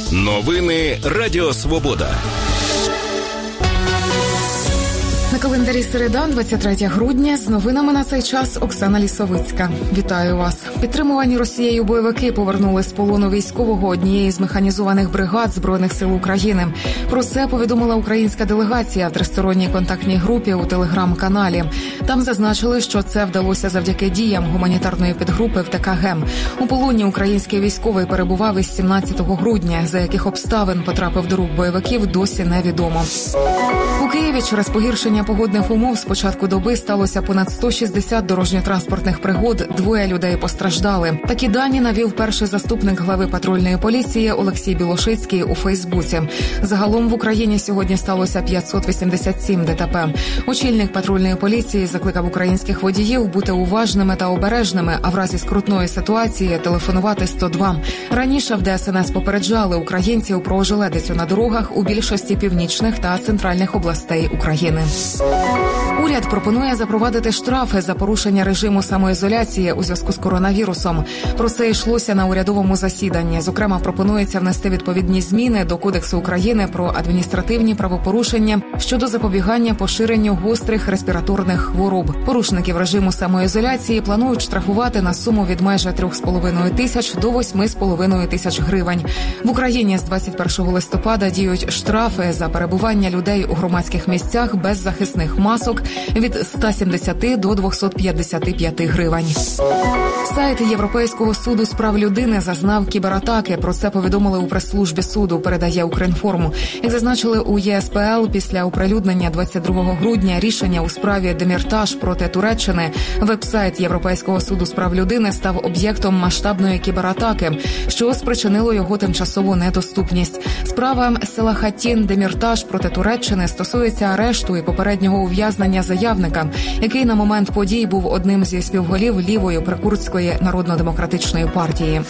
Новини Радіо Свобода. На календарі середа, 23 грудня. З новинами на цей час Оксана Лісовицька. Вітаю вас. Підтримувані Росією бойовики повернули з полону військового однієї з механізованих бригад Збройних сил України. Про це повідомила українська делегація в тристоронній контактній групі у телеграм-каналі. Там зазначили, що це вдалося завдяки діям гуманітарної підгрупи в ТКГ. У полоні український військовий перебував із 17 грудня. За яких обставин потрапив до рук бойовиків, досі невідомо. У Києві через погіршення погодних умов з початку доби сталося понад 160 дорожньо-транспортних пригод, 2 людей постраждали. Такі дані навів перший заступник глави патрульної поліції Олексій Білошицький у Фейсбуці. Загалом в Україні сьогодні сталося 587 ДТП. Очільник патрульної поліції закликав українських водіїв бути уважними та обережними, а в разі скрутної ситуації телефонувати 102. Раніше в ДСНС попереджали українців про ожеледицю на дорогах у більшості північних та центральних областей України. Уряд пропонує запровадити штрафи за порушення режиму самоізоляції у зв'язку з коронавірусом. Про це йшлося на урядовому засіданні. Зокрема, пропонується внести відповідні зміни до Кодексу України про адміністративні правопорушення щодо запобігання поширенню гострих респіраторних хвороб. Порушників режиму самоізоляції планують штрафувати на суму від майже 3,5 тисяч до 8,5 тисяч гривень. В Україні з 21 листопада діють штрафи за перебування людей у громадських місцях без захисних масок від 170 до 255 гривень. Сайт Європейського суду з прав людини зазнав кібератаки. Про це повідомили у прес-службі суду, передає Укрінформ. Як зазначили у ЄСПЛ, після оприлюднення 22 грудня рішення у справі Деміртаж проти Туреччини, веб-сайт Європейського суду з прав людини став об'єктом масштабної кібератаки, що спричинило його тимчасову недоступність. Справа Селахатін Деміртаж проти Туреччини стосується арешту і попереднього ув'язнення заявника, який на момент подій був одним зі співголів лівої прикурдської народно-демократичної партії.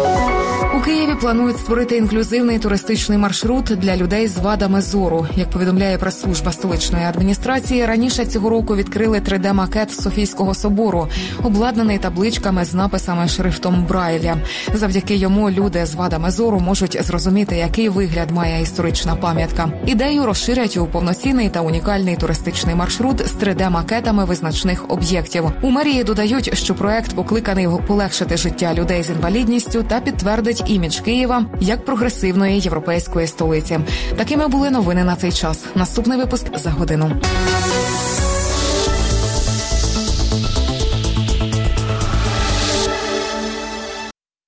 У Києві планують створити інклюзивний туристичний маршрут для людей з вадами зору. Як повідомляє прес-служба столичної адміністрації, раніше цього року відкрили 3D-макет Софійського собору, обладнаний табличками з написами шрифтом Брайля. Завдяки йому люди з вадами зору можуть зрозуміти, який вигляд має історична пам'ятка. Ідею розширять у повноцінний та унікальний туристичний маршрут з 3D-макетами визначних об'єктів. У мерії додають, що проект покликаний полегшити життя людей з інвалідністю та підтвердить імідж Києва як прогресивної європейської столиці. Такими були новини на цей час. Наступний випуск за годину.